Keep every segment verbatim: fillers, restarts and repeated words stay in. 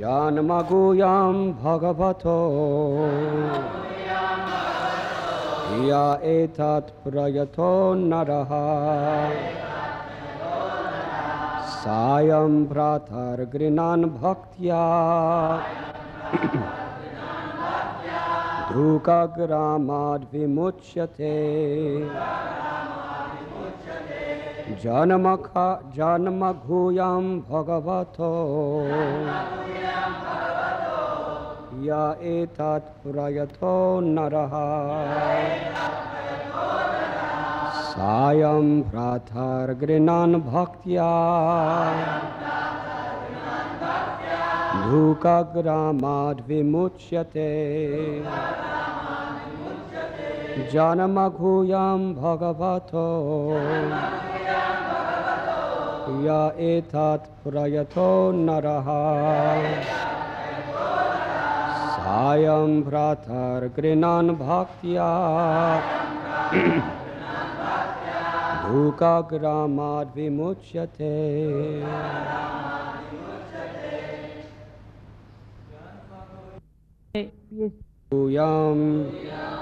Janmaguyam Bhagavato Ya etat prayato naraha Sayam pratar grinan bhaktya Dhuka gramad vimuchyate Janamaka Janamaghuyam Bhagavato Ya etat prayato naraha Sayam pratar grinan bhaktya Dhuka gramad vimuchyate Janamaghuyam Bhagavato Ya etat prayato naraha Sayam pratar grinan bhaktya Dhuka gramad vimuchyate. Yam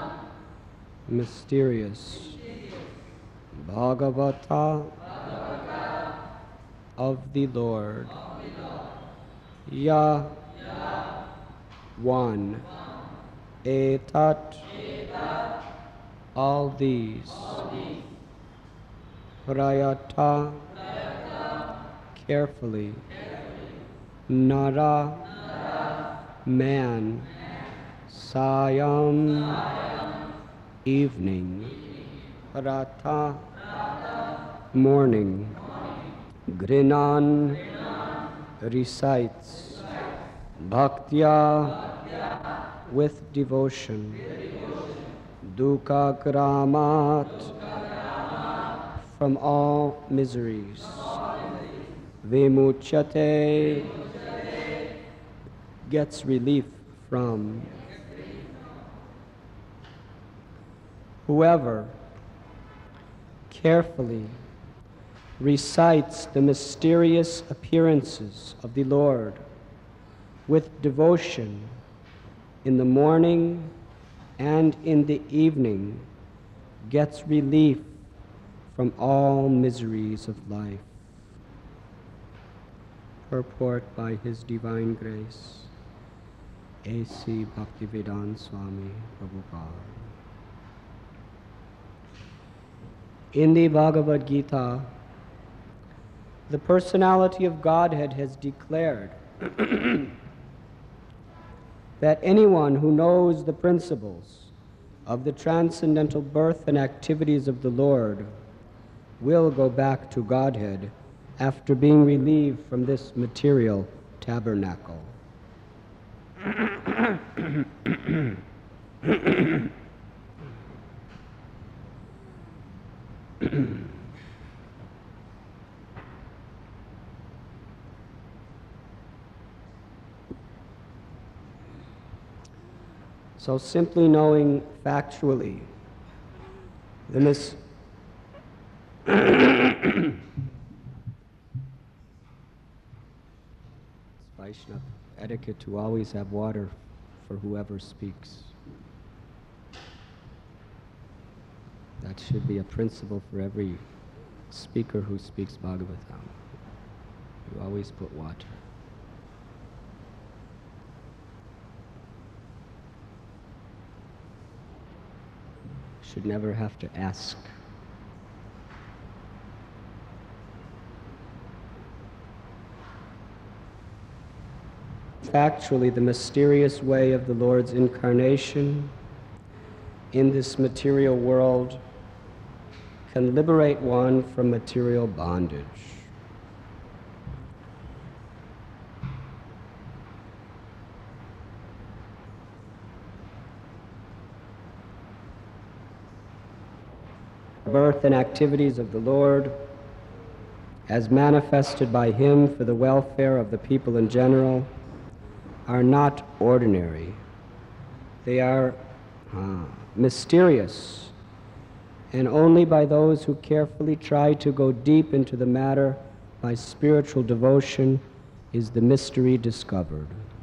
mysterious Bhagavata of the Lord. Ya one etat all these prayata carefully nara man sayam evening prata morning grinan recites bhaktya with devotion dukkha gramat from all miseries vimuchyate gets relief from. Whoever carefully recites the mysterious appearances of the Lord with devotion in the morning and in the evening gets relief from all miseries of life. Purport by His Divine Grace, A C Bhaktivedanta Swami Prabhupada. In the Bhagavad Gita, the personality of Godhead has declared that anyone who knows the principles of the transcendental birth and activities of the Lord will go back to Godhead after being relieved from this material tabernacle. So simply knowing factually the mis- it's Vaishnava etiquette to always have water for whoever speaks. That should be a principle for every speaker who speaks Bhagavatam. You always put water. Should never have to ask. Factually, the mysterious way of the Lord's incarnation in this material world can liberate one from material bondage. Birth and activities of the Lord, as manifested by Him for the welfare of the people in general, are not ordinary. They are uh, mysterious, and only by those who carefully try to go deep into the matter by spiritual devotion is the mystery discovered.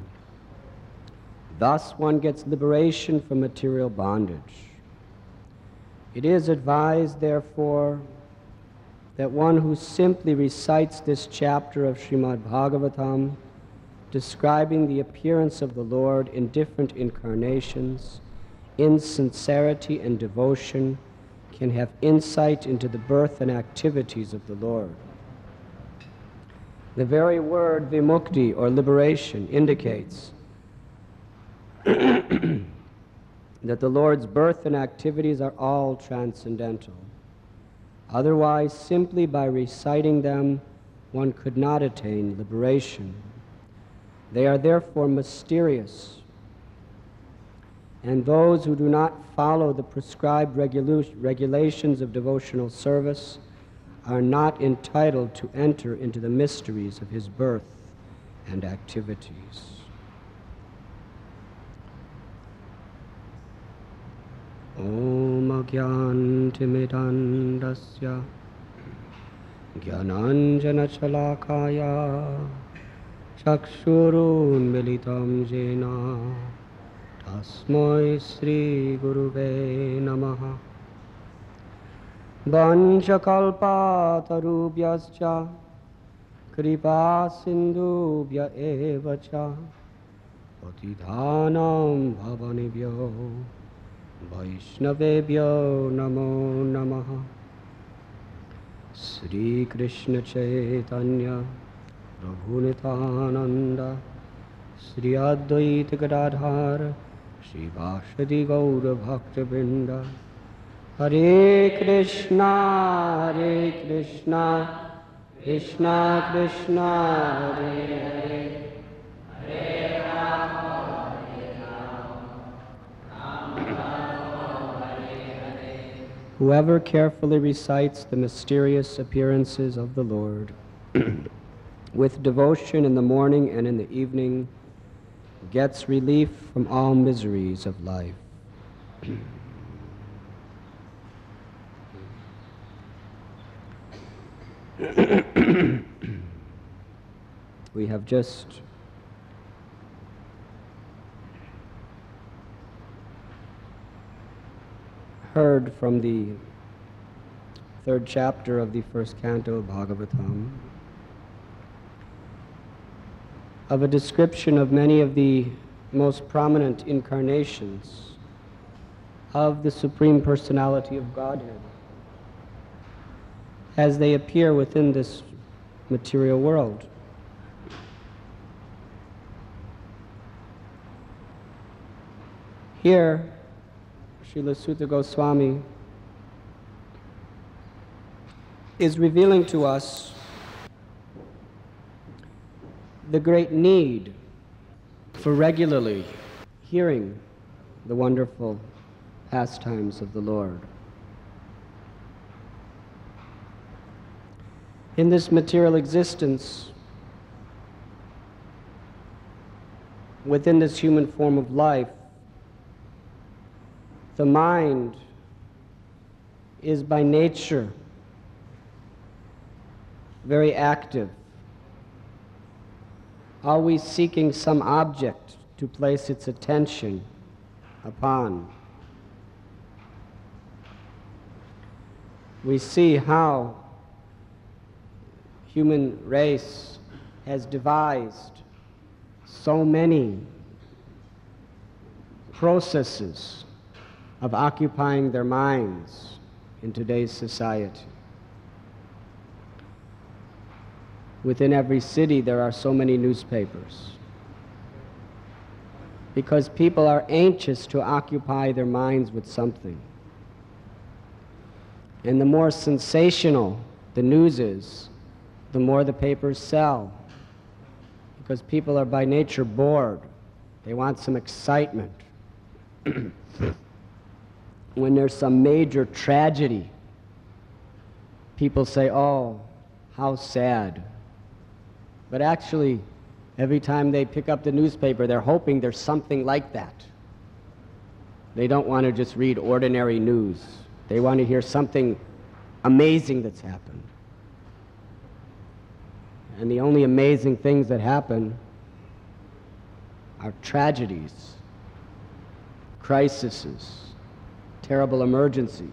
Thus one gets liberation from material bondage. It is advised, therefore, that one who simply recites this chapter of Srimad Bhagavatam, describing the appearance of the Lord in different incarnations, in sincerity and devotion, can have insight into the birth and activities of the Lord. The very word vimukti, or liberation, indicates that the Lord's birth and activities are all transcendental. Otherwise, simply by reciting them, one could not attain liberation. They are therefore mysterious, and those who do not follow the prescribed regula- regulations of devotional service are not entitled to enter into the mysteries of his birth and activities. Om Agyantimidandasya Gyananjana Chalakaya Chakshurun Militam Jena Tasmai Sri Guruve Namaha. Vanchakalpa tarubhyascha kripa sindhubhya evacha patidhanam bhavanibhyo vaishnavebhyo namo namaha. Sri Krishna Chaitanya Prabhu Nityananda Sri Advaita Gadadhar Sri Vashadi Gaura Bhakta Vrinda. Hare Krishna, Hare Krishna, Krishna Krishna, Hare Hare, Hare Rama, Hare Rama, Rama Hare Hare. Whoever carefully recites the mysterious appearances of the Lord with devotion in the morning and in the evening gets relief from all miseries of life. We have just heard from the third chapter of the first canto of Bhagavatam of a description of many of the most prominent incarnations of the Supreme Personality of Godhead as they appear within this material world. Here, Srila Sutta Goswami is revealing to us the great need for regularly hearing the wonderful pastimes of the Lord. In this material existence, within this human form of life, the mind is by nature very active, always seeking some object to place its attention upon. We see how human race has devised so many processes of occupying their minds in today's society. Within every city there are so many newspapers because people are anxious to occupy their minds with something. And the more sensational the news is, the more the papers sell, because people are by nature bored. They want some excitement. When there's some major tragedy, people say, "Oh, how sad." But actually, every time they pick up the newspaper, they're hoping there's something like that. They don't want to just read ordinary news. They want to hear something amazing that's happened. And the only amazing things that happen are tragedies crises, terrible emergencies.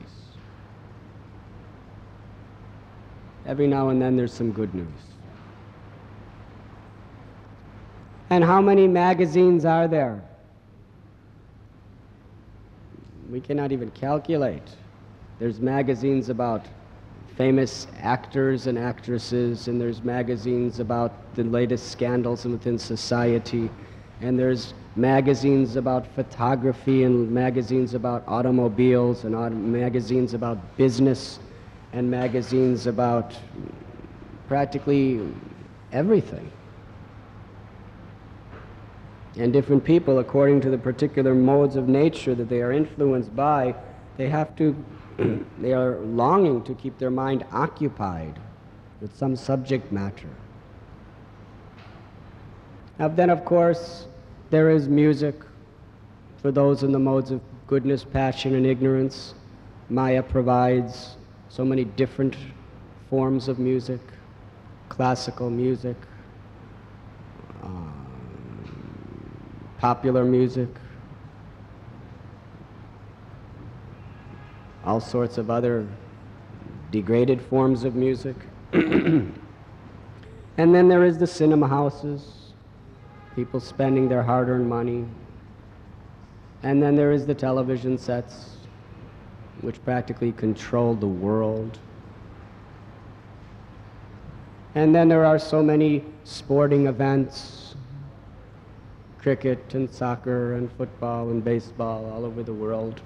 Every now and then there's some good news. And how many magazines are there? We cannot even calculate. There's magazines about famous actors and actresses, and there's magazines about the latest scandals within society, and there's magazines about photography, and magazines about automobiles, and auto magazines about business, and magazines about practically everything. And different people, according to the particular modes of nature that they are influenced by, they have to, they are longing to keep their mind occupied with some subject matter. Now then, of course, there is music for those in the modes of goodness, passion, and ignorance. Maya provides so many different forms of music, classical music, uh, popular music, all sorts of other degraded forms of music. And then there is the cinema houses, people spending their hard-earned money. And then there is the television sets, which practically control the world. And then there are so many sporting events, cricket and soccer and football and baseball all over the world.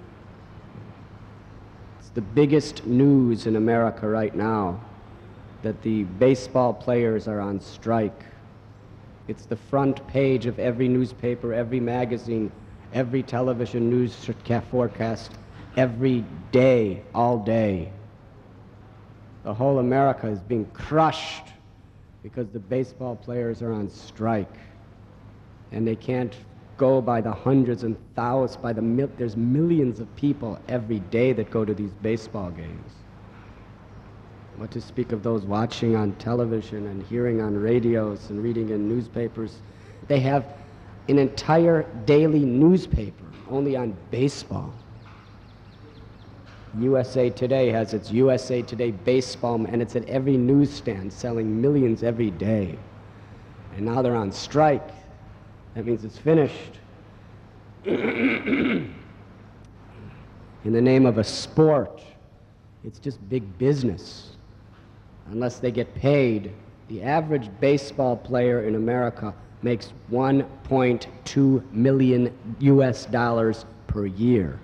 It's the biggest news in America right now that the baseball players are on strike. It's the front page of every newspaper, every magazine, every television news forecast, every day, all day. The whole America is being crushed because the baseball players are on strike. And they can't go by the hundreds and thousands, by the mil there's millions of people every day that go to these baseball games. What to speak of those watching on television and hearing on radios and reading in newspapers. They have an entire daily newspaper only on baseball. U S A Today has its U S A Today baseball, and it's at every newsstand selling millions every day. And now they're on strike. That means it's finished. In the name of a sport, it's just big business. Unless they get paid, the average baseball player in America makes one point two million U S dollars per year.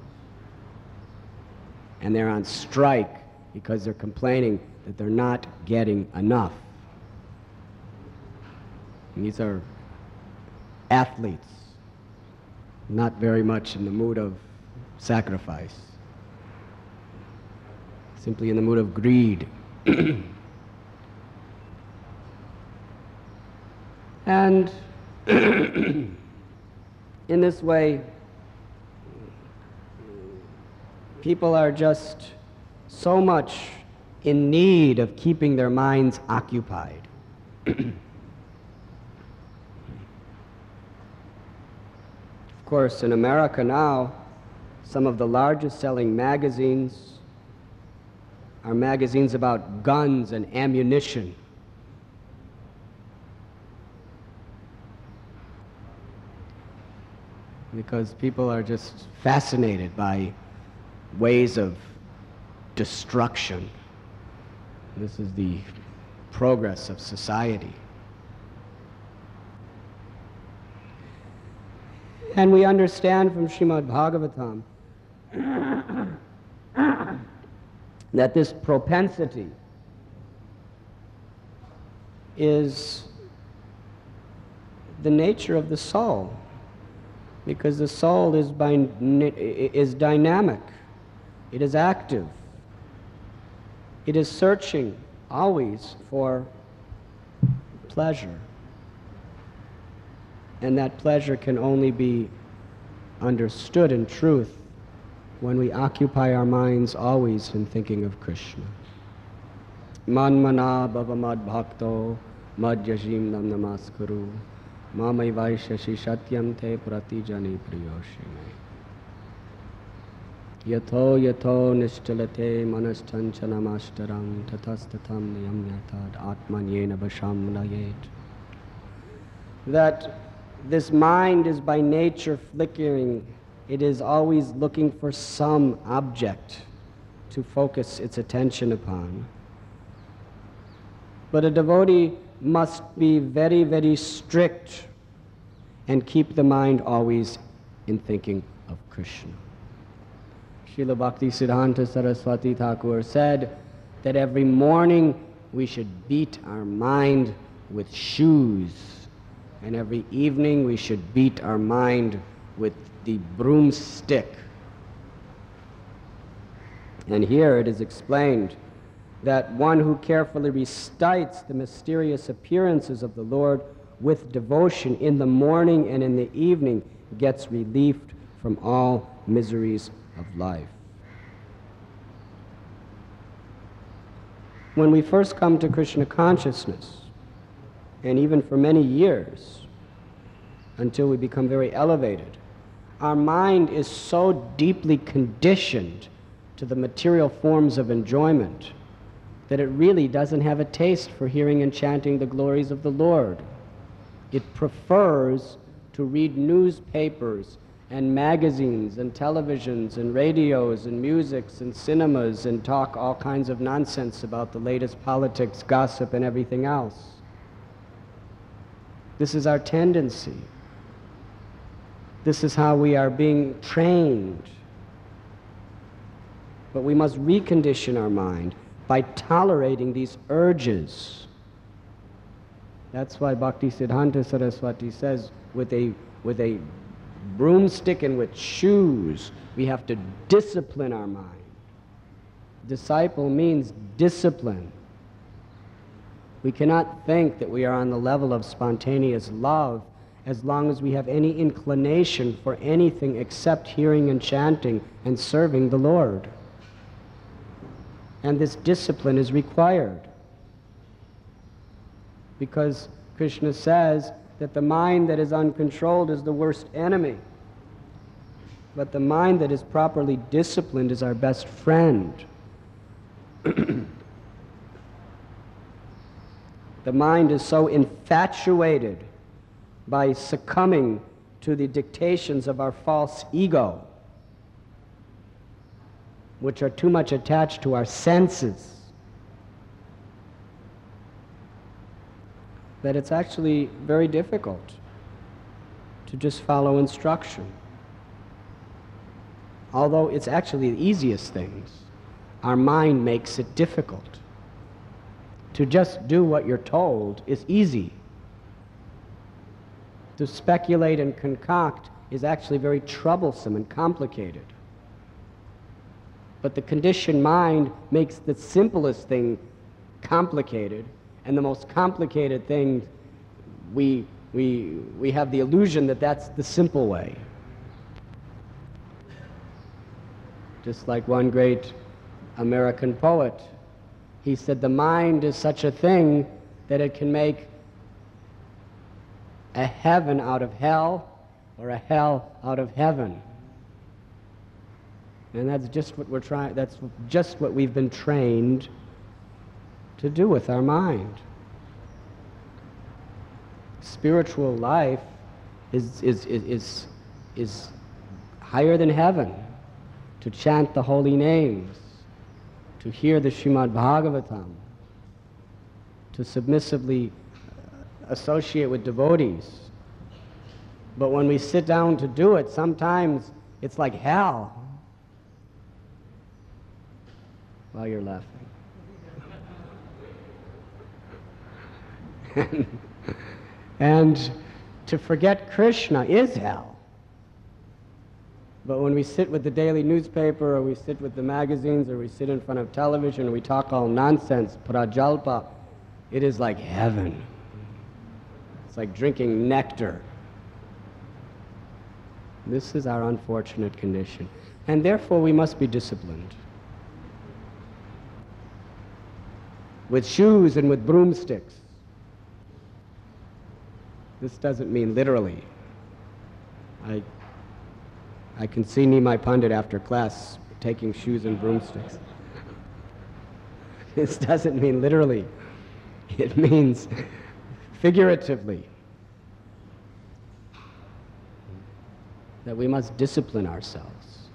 And they're on strike because they're complaining that they're not getting enough. And these are athletes, not very much in the mood of sacrifice, simply in the mood of greed. And in this way, people are just so much in need of keeping their minds occupied. Of course, in America now, some of the largest selling magazines are magazines about guns and ammunition. Because people are just fascinated by ways of destruction. This is the progress of society. And we understand from Srimad Bhagavatam that this propensity is the nature of the soul, because the soul is, by, is dynamic, it is active, it is searching always for pleasure. And that pleasure can only be understood in truth when we occupy our minds always in thinking of Krishna. Man mana bhava mad bhakto mad yajim nam namaskuru mamai vaishashi satyam te prati jani priyoshime. Yato yato nishchalate manashchanchanamastaram tatastatam niyamyatad atmanyena vasham layet. That this mind is by nature flickering. It is always looking for some object to focus its attention upon. But a devotee must be very, very strict and keep the mind always in thinking of Krishna. Srila Bhaktisiddhanta Saraswati Thakur said that every morning we should beat our mind with shoes, and every evening we should beat our mind with the broomstick. And here it is explained that one who carefully recites the mysterious appearances of the Lord with devotion in the morning and in the evening gets relieved from all miseries of life. When we first come to Krishna consciousness, and even for many years, until we become very elevated, our mind is so deeply conditioned to the material forms of enjoyment that it really doesn't have a taste for hearing and chanting the glories of the Lord. It prefers to read newspapers and magazines and televisions and radios and musics and cinemas and talk all kinds of nonsense about the latest politics, gossip, and everything else. This is our tendency. This is how we are being trained. But we must recondition our mind by tolerating these urges. That's why Bhaktisiddhanta Saraswati says, with a, with a broomstick and with shoes, we have to discipline our mind. Disciple means discipline. We cannot think that we are on the level of spontaneous love as long as we have any inclination for anything except hearing and chanting and serving the Lord. And this discipline is required, because Krishna says that the mind that is uncontrolled is the worst enemy, but the mind that is properly disciplined is our best friend. The mind is so infatuated by succumbing to the dictations of our false ego, which are too much attached to our senses, that it's actually very difficult to just follow instruction. Although it's actually the easiest things, our mind makes it difficult. To just do what you're told is easy. To speculate and concoct is actually very troublesome and complicated. But the conditioned mind makes the simplest thing complicated, and the most complicated thing, we, we, we have the illusion that that's the simple way. Just like one great American poet, he said, the mind is such a thing that it can make a heaven out of hell or a hell out of heaven. And that's just what we're trying, that's just what we've been trained to do with our mind. Spiritual life is, is, is, is, is higher than heaven. To chant the holy names, to hear the Srimad Bhagavatam, to submissively associate with devotees. But when we sit down to do it, sometimes it's like hell. Well, you're laughing. And to forget Krishna is hell. But when we sit with the daily newspaper, or we sit with the magazines, or we sit in front of television, or we talk all nonsense, prajalpa, it is like heaven. It's like drinking nectar. This is our unfortunate condition. And therefore we must be disciplined. With shoes and with broomsticks. This doesn't mean literally. I I can see Nimai Pandit after class taking shoes and broomsticks. This doesn't mean literally. It means figuratively. That we must discipline ourselves.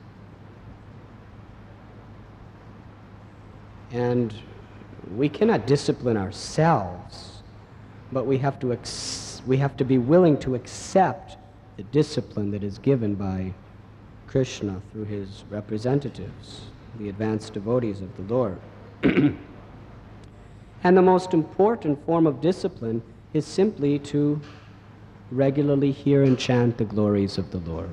And we cannot discipline ourselves, but we have to ex- we have to be willing to accept the discipline that is given by Krishna through his representatives, the advanced devotees of the Lord. And the most important form of discipline is simply to regularly hear and chant the glories of the Lord.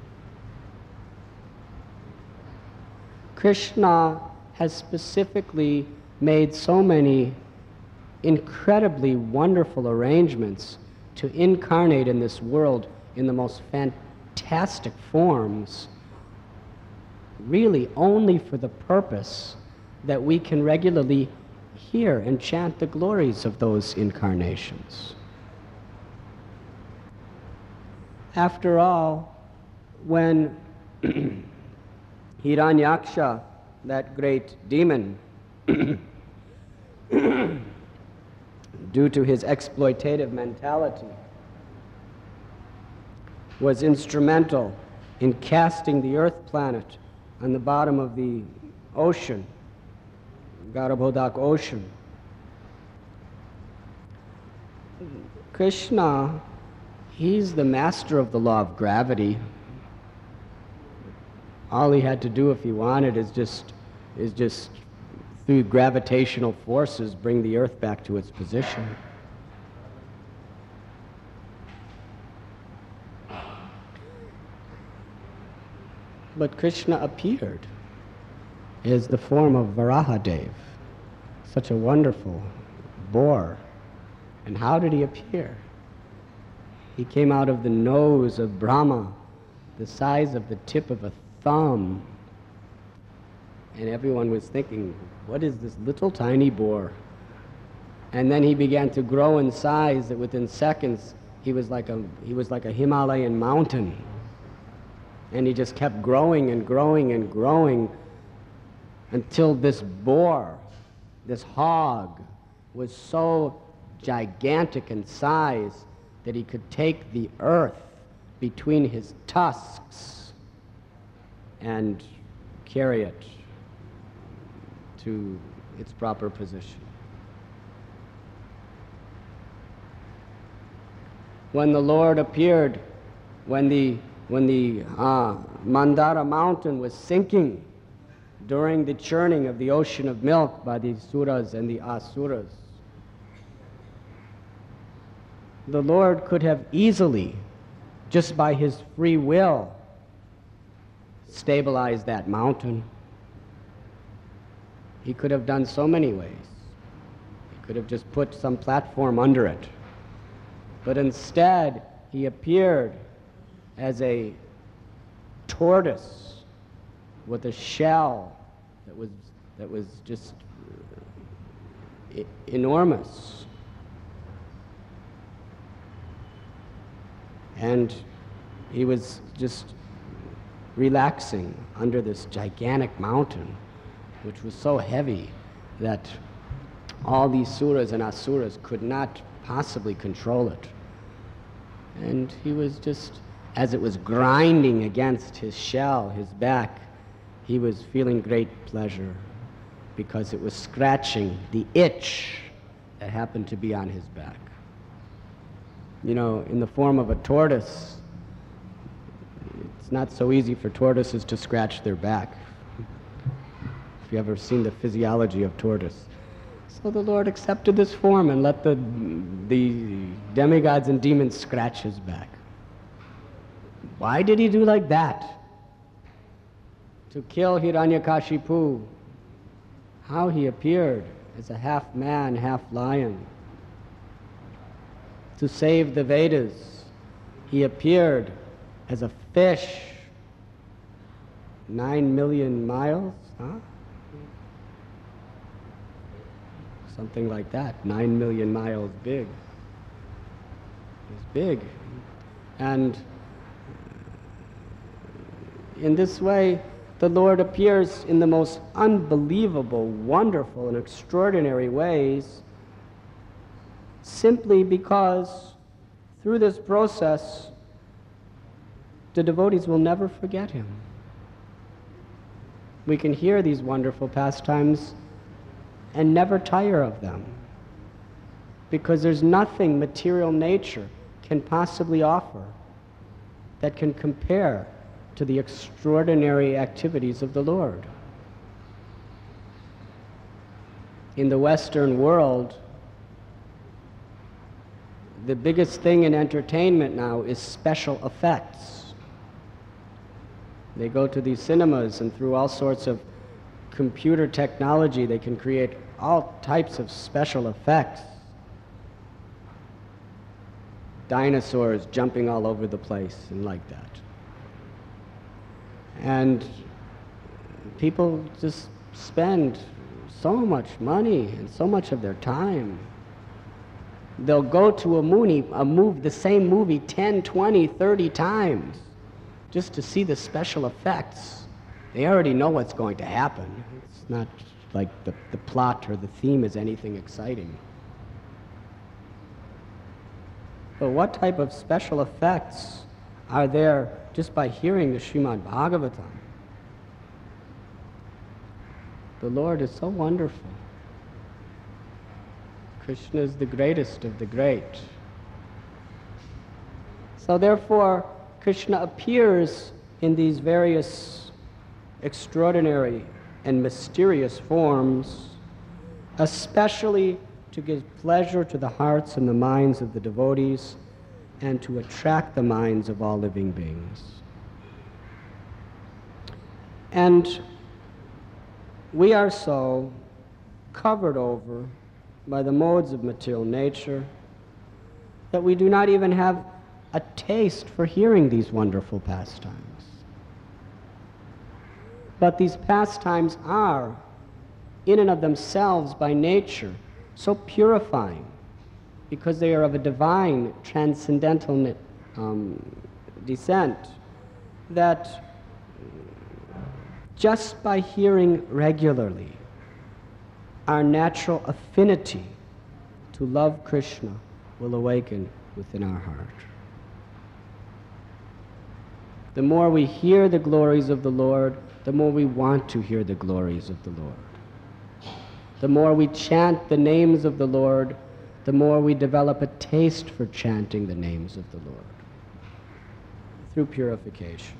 Krishna has specifically made so many incredibly wonderful arrangements to incarnate in this world in the most fantastic forms, really only for the purpose that we can regularly hear and chant the glories of those incarnations. After all, when Hiranyaksha, that great demon, due to his exploitative mentality, was instrumental in casting the earth planet on the bottom of the ocean, Garabhodak ocean. Krishna, he's the master of the law of gravity. All he had to do if he wanted is just, is just through gravitational forces bring the earth back to its position. But Krishna appeared as the form of Varahadev, such a wonderful boar. And how did he appear? He came out of the nose of Brahma, the size of the tip of a thumb. And everyone was thinking, what is this little tiny boar? And then he began to grow in size that within seconds he was like a, he was like a Himalayan mountain. And he just kept growing and growing and growing until this boar, this hog, was so gigantic in size that he could take the earth between his tusks and carry it to its proper position. When the Lord appeared, when the when the uh, Mandara mountain was sinking during the churning of the ocean of milk by the Suras and the Asuras, the Lord could have easily, just by his free will, stabilized that mountain. He could have done so many ways. He could have just put some platform under it. But instead, he appeared as a tortoise with a shell that was, that was just e- enormous. And he was just relaxing under this gigantic mountain, which was so heavy that all these suras and asuras could not possibly control it. And he was just, as it was grinding against his shell, his back, he was feeling great pleasure because it was scratching the itch that happened to be on his back. You know, in the form of a tortoise, it's not so easy for tortoises to scratch their back. If you ever seen the physiology of tortoise. So the Lord accepted this form and let the, the demigods and demons scratch his back. Why did he do like that? To kill Hiranyakashipu. How he appeared as a half man, half lion. To save the Vedas, he appeared as a fish. Nine million miles, huh? Something like that, nine million miles big. It's big. And in this way, The Lord appears in the most unbelievable, wonderful, and extraordinary ways simply because through this process, the devotees will never forget him. We can hear these wonderful pastimes and never tire of them, because there's nothing material nature can possibly offer that can compare to the extraordinary activities of the Lord. In the Western world, the biggest thing in entertainment now is special effects. They go to these cinemas, and through all sorts of computer technology, they can create all types of special effects. Dinosaurs jumping all over the place and like that. And people just spend so much money and so much of their time. They'll go to a movie, a move, the same movie ten, twenty, thirty times just to see the special effects. They already know what's going to happen. It's not like the, the plot or the theme is anything exciting. But what type of special effects are there just by hearing the Srimad Bhagavatam? The Lord is so wonderful. Krishna is the greatest of the great. So therefore, Krishna appears in these various extraordinary and mysterious forms, especially to give pleasure to the hearts and the minds of the devotees and to attract the minds of all living beings. And we are so covered over by the modes of material nature that we do not even have a taste for hearing these wonderful pastimes. But these pastimes are, in and of themselves by nature, so purifying, because they are of a divine, transcendental um, descent, that just by hearing regularly, our natural affinity to love Krishna will awaken within our heart. The more we hear the glories of the Lord, the more we want to hear the glories of the Lord. The more we chant the names of the Lord, the more we develop a taste for chanting the names of the Lord through purification.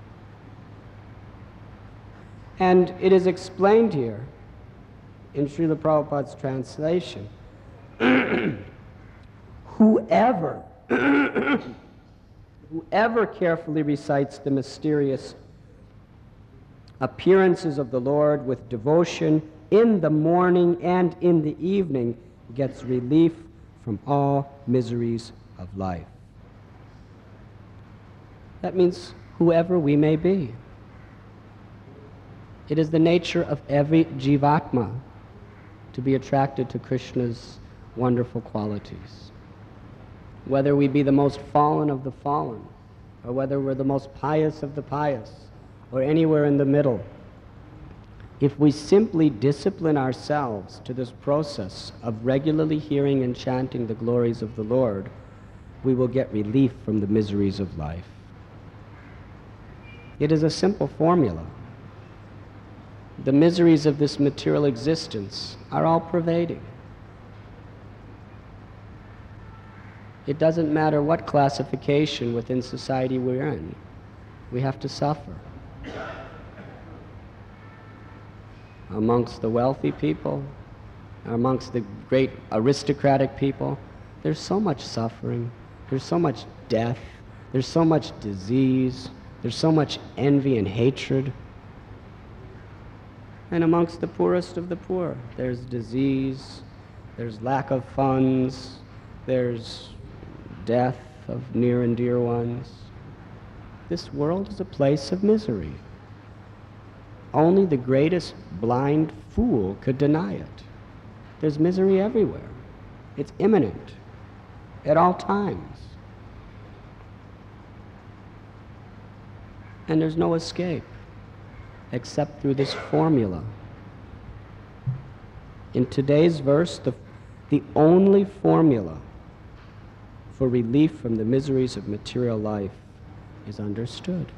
And it is explained here in Srila Prabhupada's translation, whoever, whoever carefully recites the mysterious appearances of the Lord with devotion in the morning and in the evening gets relief from all miseries of life. That means whoever we may be. It is the nature of every jivatma to be attracted to Krishna's wonderful qualities. Whether we be the most fallen of the fallen, or whether we're the most pious of the pious, or anywhere in the middle, if we simply discipline ourselves to this process of regularly hearing and chanting the glories of the Lord, we will get relief from the miseries of life. It is a simple formula. The miseries of this material existence are all pervading. It doesn't matter what classification within society we're in. We have to suffer. Amongst the wealthy people, amongst the great aristocratic people, there's so much suffering, there's so much death, there's so much disease, there's so much envy and hatred. And amongst the poorest of the poor, there's disease, there's lack of funds, there's death of near and dear ones. This world is a place of misery. Only the greatest blind fool could deny it. There's misery everywhere. It's imminent at all times. And there's no escape. except through this formula. In today's verse, the, the only formula for relief from the miseries of material life is understood.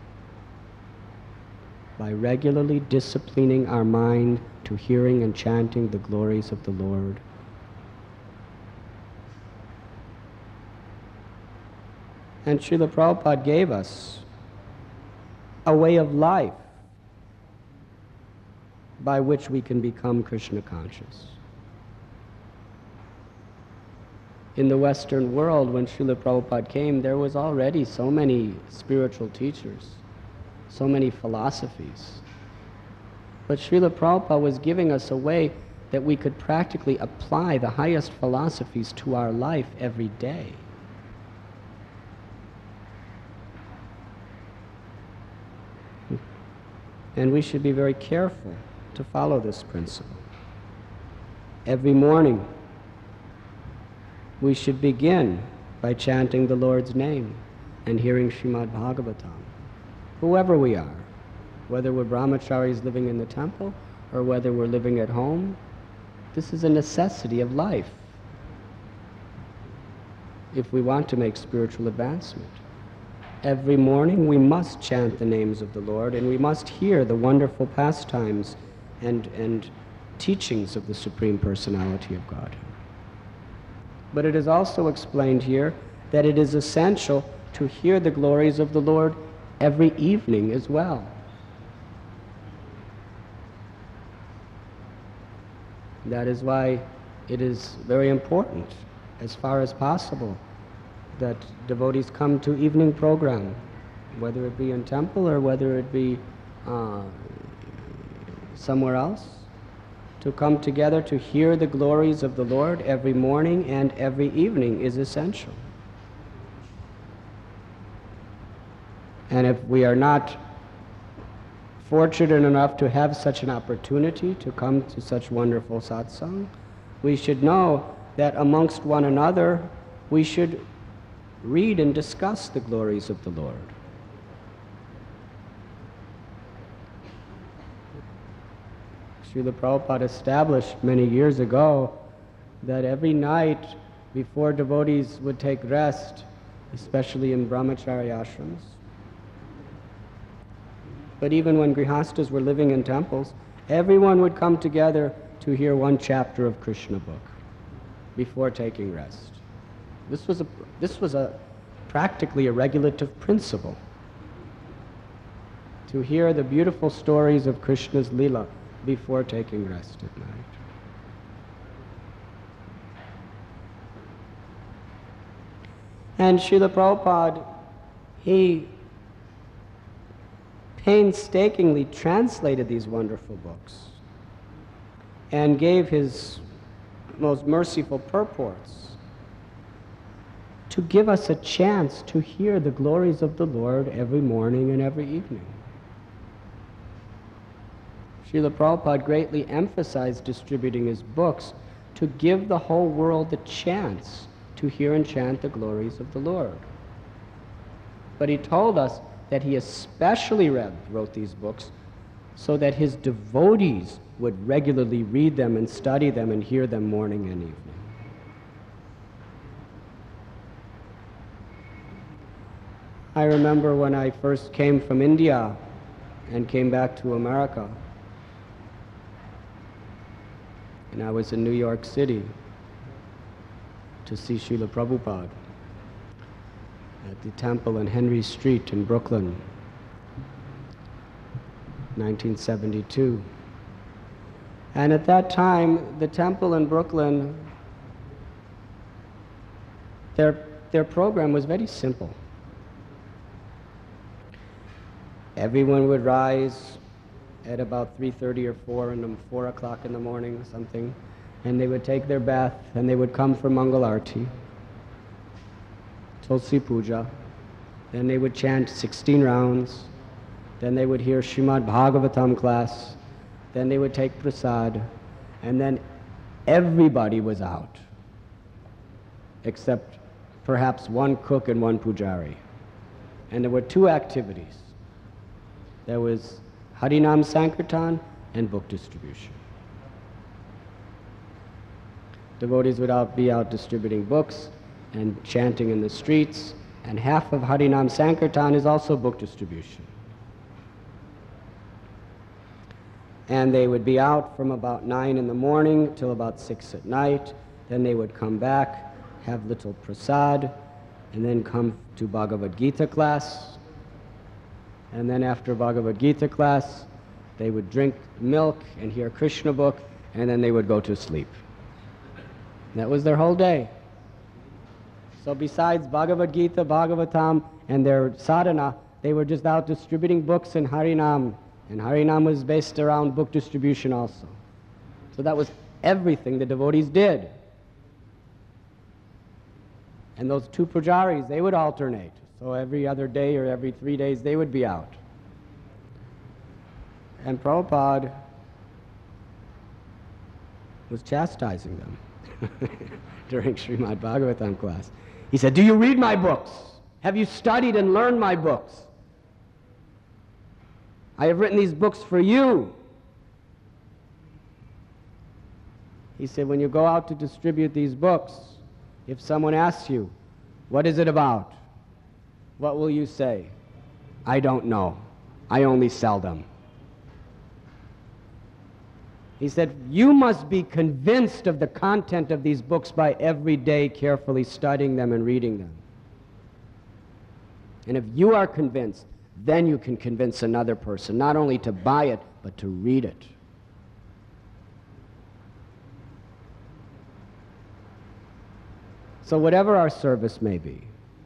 By regularly disciplining our mind to hearing and chanting the glories of the Lord. And Srila Prabhupada gave us a way of life by which we can become Krishna conscious. In the Western world, when Srila Prabhupada came, there was already so many spiritual teachers, so many philosophies. But Srila Prabhupada was giving us a way that we could practically apply the highest philosophies to our life every day. And we should be very careful to follow this principle. Every morning, we should begin by chanting the Lord's name and hearing Srimad Bhagavatam. Whoever we are, whether we're brahmacharis living in the temple or whether we're living at home, this is a necessity of life if we want to make spiritual advancement. Every morning we must chant the names of the Lord, and we must hear the wonderful pastimes and, and teachings of the Supreme Personality of God. But it is also explained here that it is essential to hear the glories of the Lord every evening as well. That is why it is very important, as far as possible, that devotees come to evening program, whether it be in temple or whether it be uh, somewhere else, to come together to hear the glories of the Lord every morning and every evening is essential. And if we are not fortunate enough to have such an opportunity to come to such wonderful satsang, we should know that amongst one another we should read and discuss the glories of the Lord. Srila Prabhupada established many years ago that every night before devotees would take rest, especially in brahmachari ashrams, but even when grihastas were living in temples, everyone would come together to hear one chapter of Krishna book before taking rest. This was a, this was a practically a regulative principle, to hear the beautiful stories of Krishna's Leela before taking rest at night. And Srila Prabhupada, he painstakingly translated these wonderful books and gave his most merciful purports to give us a chance to hear the glories of the Lord every morning and every evening. Srila Prabhupada greatly emphasized distributing his books to give the whole world the chance to hear and chant the glories of the Lord. But he told us that he especially read, wrote these books so that his devotees would regularly read them and study them and hear them morning and evening. I remember when I first came from India and came back to America, and I was in New York City to see Srila Prabhupada at the temple on Henry Street in Brooklyn, nineteen seventy-two. And at that time, the temple in Brooklyn, their, their program was very simple. Everyone would rise at about three thirty or four, in the four o'clock in the morning, something, and they would take their bath and they would come for Mangal Arti, Tulsi Puja, then they would chant sixteen rounds, then they would hear Srimad Bhagavatam class, then they would take prasad, and then everybody was out, except perhaps one cook and one pujari. And there were two activities. There was Harinam Sankirtan, and book distribution. Devotees would out, be out distributing books and chanting in the streets, and half of Harinam Sankirtan is also book distribution. And they would be out from about nine in the morning till about six at night. Then they would come back, have little prasad, and then come to Bhagavad Gita class. And then after Bhagavad Gita class, they would drink milk and hear Krishna book, and then they would go to sleep. That was their whole day. So besides Bhagavad Gita, Bhagavatam, and their sadhana, they were just out distributing books in Harinam. And Harinam was based around book distribution also. So that was everything the devotees did. And those two pujaris, they would alternate. So every other day or every three days, they would be out. And Prabhupada was chastising them during Srimad Bhagavatam class. He said, "Do you read my books? Have you studied and learned my books? I have written these books for you." He said, when you go out to distribute these books, if someone asks you, "What is it about?" what will you say? "I don't know. I only sell them." He said, you must be convinced of the content of these books by every day carefully studying them and reading them. And if you are convinced, then you can convince another person, not only to buy it, but to read it. So whatever our service may be,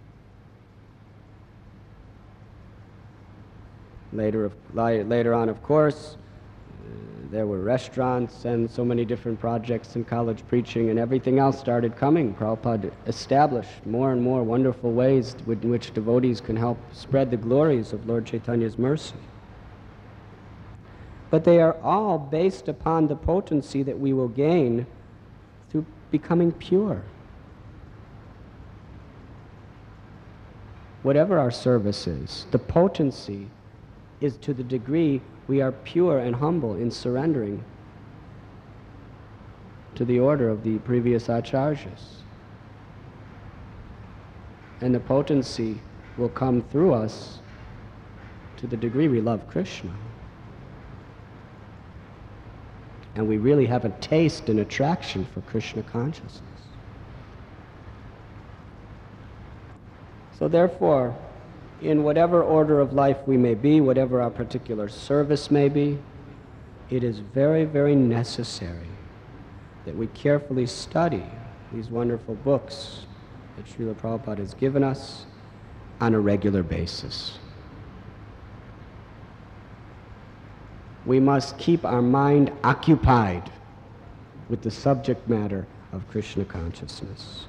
later, of, later on, of course, uh, there were restaurants and so many different projects in college preaching, and everything else started coming. Prabhupada established more and more wonderful ways in which devotees can help spread the glories of Lord Chaitanya's mercy. But they are all based upon the potency that we will gain through becoming pure. Whatever our service is, the potency is to the degree we are pure and humble in surrendering to the order of the previous acharyas. And the potency will come through us to the degree we love Krishna. And we really have a taste and attraction for Krishna consciousness. So therefore, in whatever order of life we may be, whatever our particular service may be, it is very, very necessary that we carefully study these wonderful books that Srila Prabhupada has given us on a regular basis. We must keep our mind occupied with the subject matter of Krishna consciousness.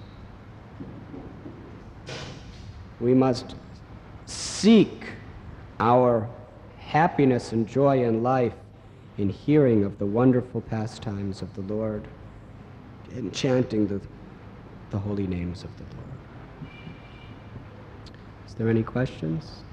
We must seek our happiness and joy in life in hearing of the wonderful pastimes of the Lord and chanting the, the holy names of the Lord. Is there any questions?